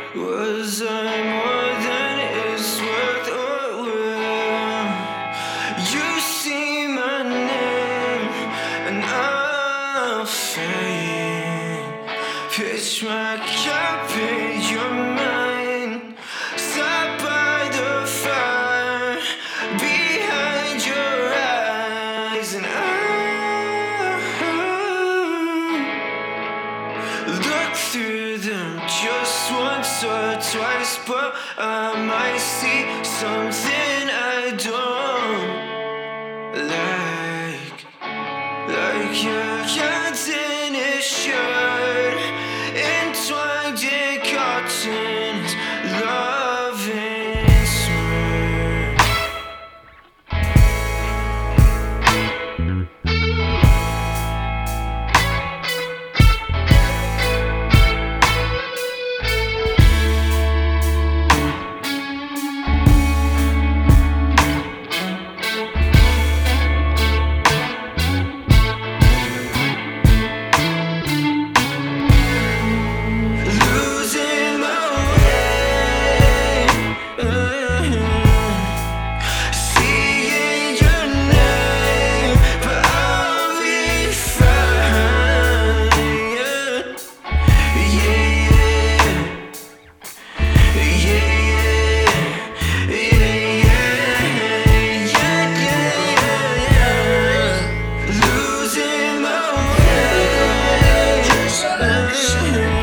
Was I more than it's worth or will? You see my name and I'll fade. Pitch my cup in your mind. Sat by the fire behind your eyes, and I look through them just once or twice, but I might see something I don't like your hands in his shirt, entwined in cotton's loving smirk. Losing my way, seeing your name, but I'll be fine. Losing my way.